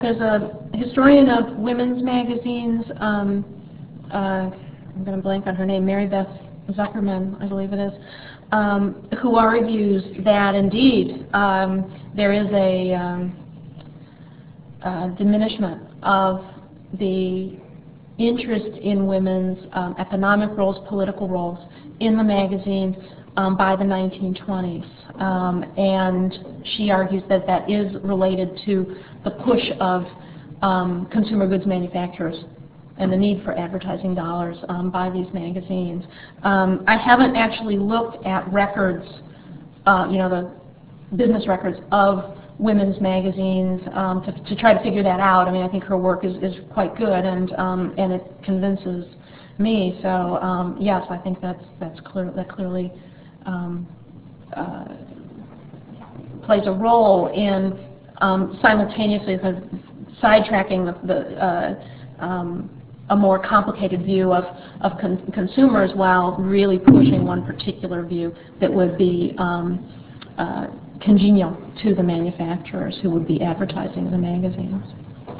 There's a historian of women's magazines, I'm going to blank on her name, Mary Beth Zuckerman, I believe it is, who argues that indeed there is a diminishment of the interest in women's economic roles, political roles in the magazine by the 1920s. And she argues that that is related to the push of consumer goods manufacturers and the need for advertising dollars by these magazines. I haven't actually looked at records, the business records of women's magazines to try to figure that out. I mean, I think her work is quite good, and it convinces me. So yes, I think that clearly plays a role in simultaneously kind of sidetracking a more complicated view of consumers while really pushing one particular view that would be congenial to the manufacturers who would be advertising the magazines.